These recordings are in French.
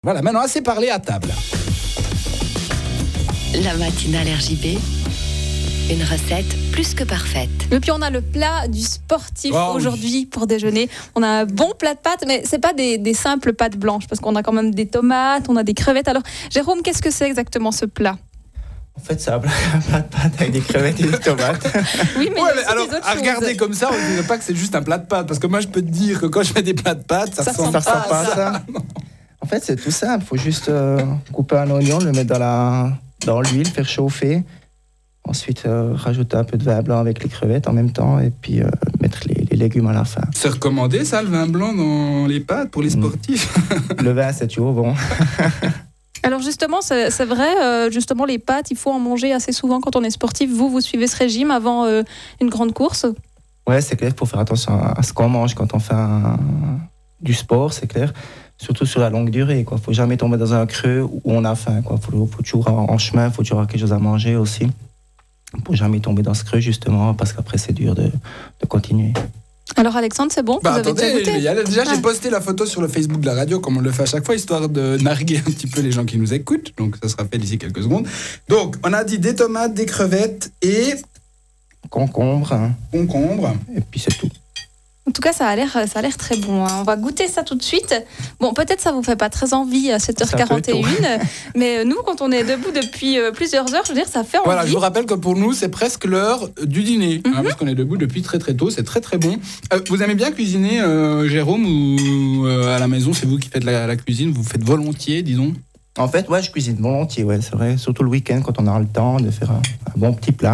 Voilà, maintenant assez parlé à table. La matinale RJB, une recette plus que parfaite. Et puis on a le plat du sportif aujourd'hui pour déjeuner. On a un bon plat de pâtes, mais c'est pas des simples pâtes blanches parce qu'on a quand même des tomates, on a des crevettes. Alors Jérôme, qu'est-ce que c'est exactement ce plat ? En fait, c'est un plat de pâtes avec des crevettes et des tomates. Oui, mais Ouais, mais alors, à regarder comme ça, on ne dirait pas que c'est juste un plat de pâtes. Parce que moi, je peux te dire que quand je fais des plats de pâtes, ça ressemble pas à ça. En fait, c'est tout simple. Il faut juste couper un oignon, le mettre dans l'huile, faire chauffer. Ensuite, rajouter un peu de vin blanc avec les crevettes en même temps. Et puis, mettre les légumes à la fin. C'est recommandé, ça, le vin blanc dans les pâtes pour les sportifs? Le vin, c'est toujours bon. Alors justement, c'est vrai, justement les pâtes, il faut en manger assez souvent quand on est sportif. Vous suivez ce régime avant une grande course ? Ouais, c'est clair qu'il faut faire attention à ce qu'on mange quand on fait du sport, c'est clair. Surtout sur la longue durée, quoi. Faut jamais tomber dans un creux où on a faim, quoi. Faut toujours en chemin, faut toujours avoir quelque chose à manger aussi. Faut jamais tomber dans ce creux, justement, parce qu'après c'est dur de continuer. Alors Alexandre, c'est bon, vous avez déjà goûté ? Déjà, j'ai posté la photo sur le Facebook de la radio, comme on le fait à chaque fois, histoire de narguer un petit peu les gens qui nous écoutent. Donc ça sera fait d'ici quelques secondes. Donc, on a dit des tomates, des crevettes et... Concombre. Et puis c'est tout. En tout cas, ça a l'air très bon. On va goûter ça tout de suite. Bon, peut-être ça vous fait pas très envie à 7h41, mais nous, quand on est debout depuis plusieurs heures, je veux dire, ça fait envie. Voilà, je vous rappelle que pour nous, c'est presque l'heure du dîner, parce qu'on est debout depuis très très tôt. C'est très très bon. Vous aimez bien cuisiner, Jérôme, ou à la maison, c'est vous qui faites la cuisine, vous faites volontiers, disons? En fait, ouais, je cuisine volontiers, ouais, c'est vrai. Surtout le week-end, quand on a le temps de faire un bon petit plat.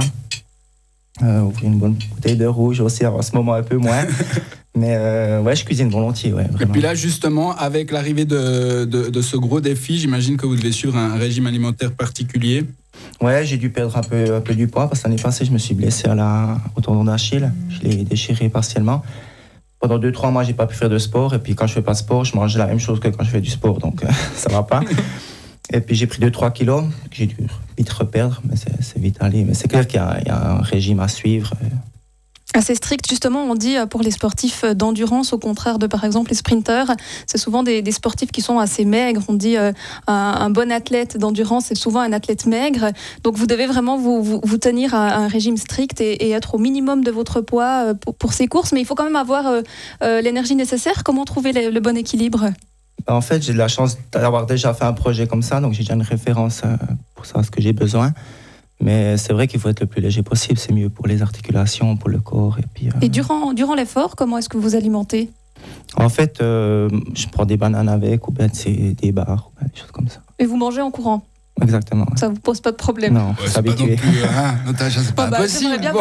Ouvrir une bonne bouteille de rouge aussi, en ce moment un peu moins. Mais ouais, je cuisine volontiers, ouais, vraiment. Et puis là, justement, avec l'arrivée de ce gros défi, j'imagine que vous devez suivre un régime alimentaire particulier. Ouais, j'ai dû perdre un peu du poids parce que l'année passée, je me suis blessé au tendon d'Achille. Je l'ai déchiré partiellement. Pendant 2-3 mois, j'ai pas pu faire de sport. Et puis quand je fais pas de sport, je mange la même chose que quand je fais du sport. Donc ça va pas. Et puis j'ai pris 2-3 kilos que j'ai dû vite reperdre, mais c'est vite allé. Mais c'est clair qu'il y a un régime à suivre. Assez strict, justement, on dit pour les sportifs d'endurance, au contraire de par exemple les sprinteurs, c'est souvent des sportifs qui sont assez maigres. On dit un bon athlète d'endurance, c'est souvent un athlète maigre. Donc vous devez vraiment vous tenir à un régime strict et être au minimum de votre poids pour ces courses. Mais il faut quand même avoir l'énergie nécessaire. Comment trouver le bon équilibre ? En fait, j'ai de la chance d'avoir déjà fait un projet comme ça, donc j'ai déjà une référence pour savoir ce que j'ai besoin. Mais c'est vrai qu'il faut être le plus léger possible, c'est mieux pour les articulations, pour le corps. Et durant l'effort, comment est-ce que vous alimentez ? En fait, je prends des bananes avec, ou bien des bars, ou bien des choses comme ça. Et vous mangez en courant ? Exactement. Ouais. Ça vous pose pas de problème? Non, faut s'habituer. Natacha, c'est pas possible. Bien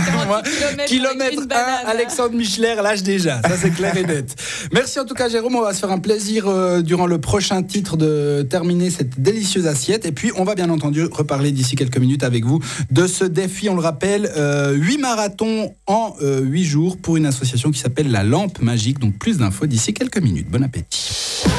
Kilomètre 1, Alexandre Michler, lâche déjà. Ça, c'est clair et net. Merci en tout cas, Jérôme. On va se faire un plaisir durant le prochain titre de terminer cette délicieuse assiette. Et puis, on va bien entendu reparler d'ici quelques minutes avec vous de ce défi. On le rappelle, 8 marathons en 8 jours pour une association qui s'appelle La Lampe Magique. Donc, plus d'infos d'ici quelques minutes. Bon appétit.